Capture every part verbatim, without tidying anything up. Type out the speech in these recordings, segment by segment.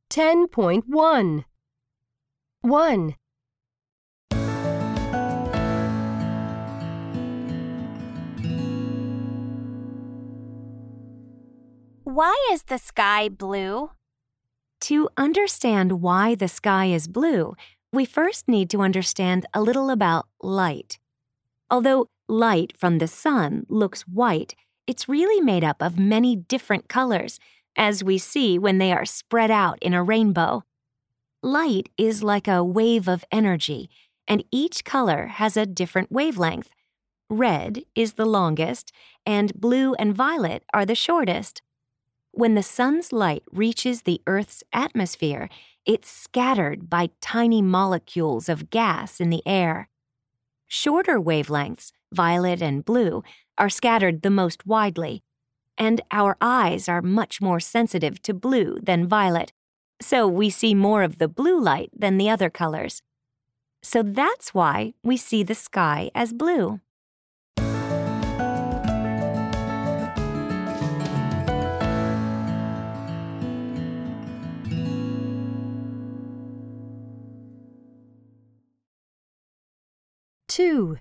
ten point one. one. Why is the sky blue? To understand why the sky is blue, we first need to understand a little about light. Although light from the sun looks white, it's really made up of many different colors, as we see when they are spread out in a rainbow. Light is like a wave of energy, and each color has a different wavelength. Red is the longest, and blue and violet are the shortest. When the sun's light reaches the Earth's atmosphere, it's scattered by tiny molecules of gas in the air. Shorter wavelengths, violet and blue, are scattered the most widely, and our eyes are much more sensitive to blue than violet, so we see more of the blue light than the other colors. So that's why we see the sky as blue. two.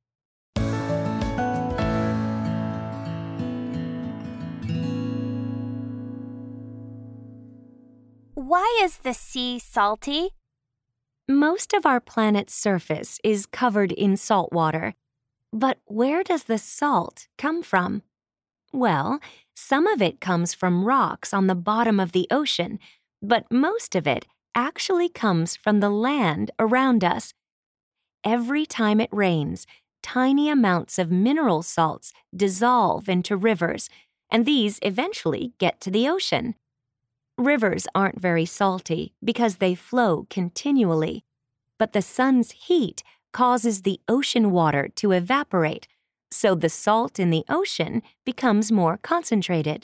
Why is the sea salty? Most of our planet's surface is covered in salt water. But where does the salt come from? Well, some of it comes from rocks on the bottom of the ocean, but most of it actually comes from the land around us. Every time it rains, tiny amounts of mineral salts dissolve into rivers, and these eventually get to the ocean. Rivers aren't very salty because they flow continually, but the sun's heat causes the ocean water to evaporate, so the salt in the ocean becomes more concentrated.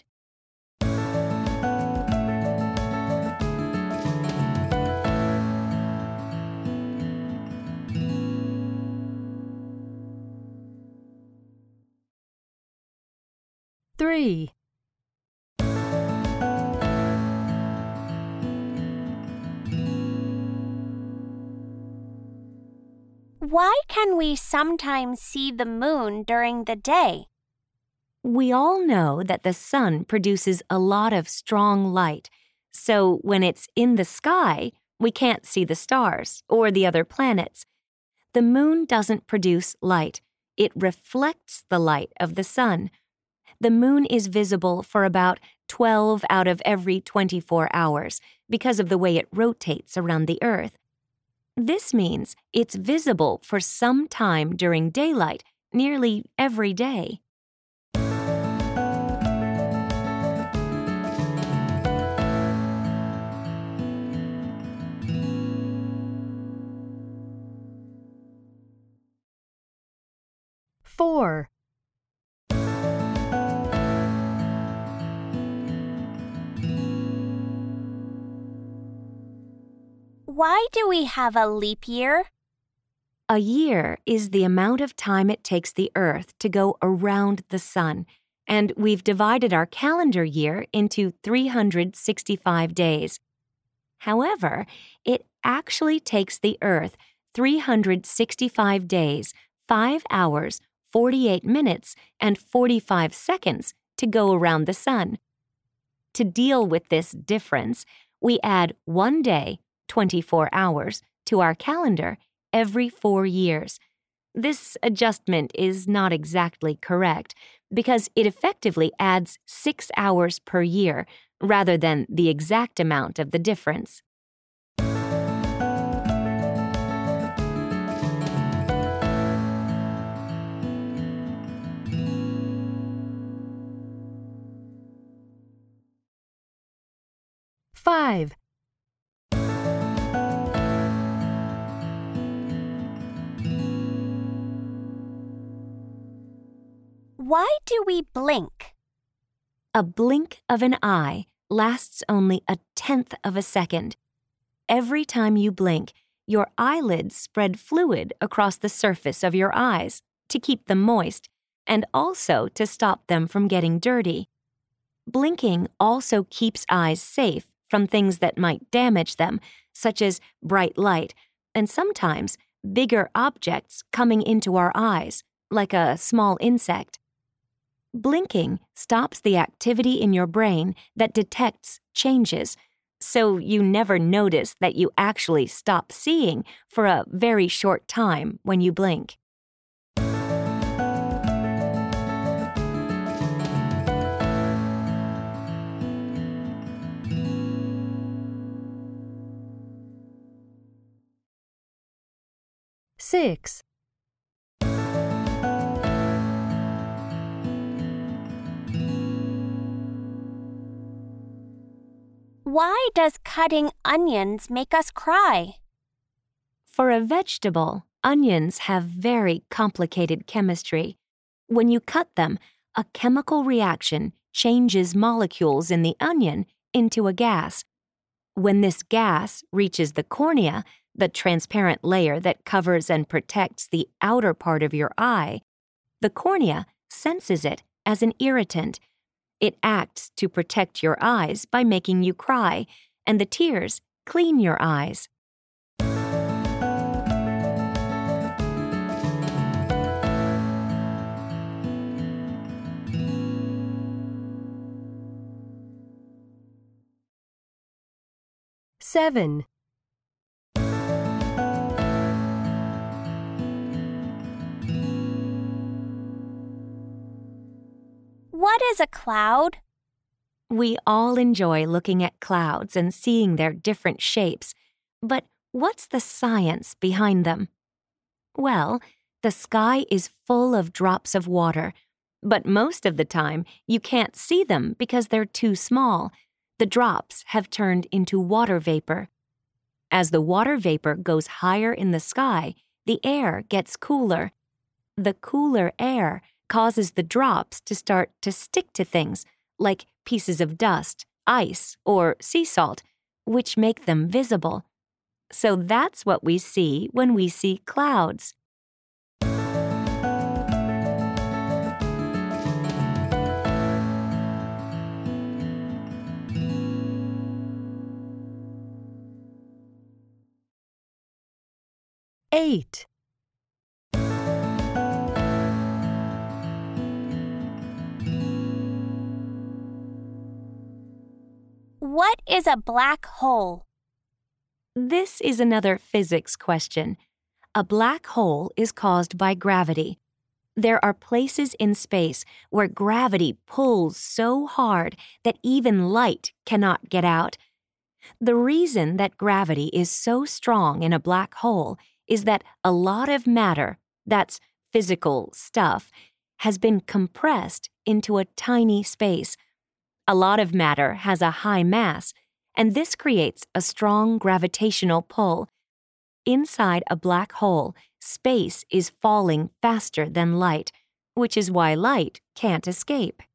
three. Why can we sometimes see the moon during the day? We all know that the sun produces a lot of strong light, so when it's in the sky, we can't see the stars or the other planets. The moon doesn't produce light. It reflects the light of the sun. The moon is visible for about twelve out of every twenty-four hours because of the way it rotates around the Earth. This means it's visible for some time during daylight, nearly every day. four. Why do we have a leap year? A year is the amount of time it takes the Earth to go around the sun, and we've divided our calendar year into three hundred sixty-five days. However, it actually takes the Earth three hundred sixty-five days, five hours, forty-eight minutes, and forty-five seconds to go around the sun. To deal with this difference, we add one day, twenty-four hours, to our calendar every four years. This adjustment is not exactly correct because it effectively adds six hours per year rather than the exact amount of the difference. five. Why do we blink? A blink of an eye lasts only a tenth of a second. Every time you blink, your eyelids spread fluid across the surface of your eyes to keep them moist and also to stop them from getting dirty. Blinking also keeps eyes safe from things that might damage them, such as bright light, and sometimes bigger objects coming into our eyes, like a small insect. Blinking stops the activity in your brain that detects changes, so you never notice that you actually stop seeing for a very short time when you blink. Six. Why does cutting onions make us cry? For a vegetable, onions have very complicated chemistry. When you cut them, a chemical reaction changes molecules in the onion into a gas. When this gas reaches the cornea, the transparent layer that covers and protects the outer part of your eye, the cornea senses it as an irritant. It acts to protect your eyes by making you cry, and the tears clean your eyes. Seven. What is a cloud? We all enjoy looking at clouds and seeing their different shapes, but what's the science behind them? Well, the sky is full of drops of water, but most of the time you can't see them because they're too small. The drops have turned into water vapor. As the water vapor goes higher in the sky, the air gets cooler. The cooler air causes the drops to start to stick to things, like pieces of dust, ice, or sea salt, which make them visible. So that's what we see when we see clouds. Eight. What is a black hole? This is another physics question. A black hole is caused by gravity. There are places in space where gravity pulls so hard that even light cannot get out. The reason that gravity is so strong in a black hole is that a lot of matter, that's physical stuff, has been compressed into a tiny space. A lot of matter has a high mass, and this creates a strong gravitational pull. Inside a black hole, space is falling faster than light, which is why light can't escape.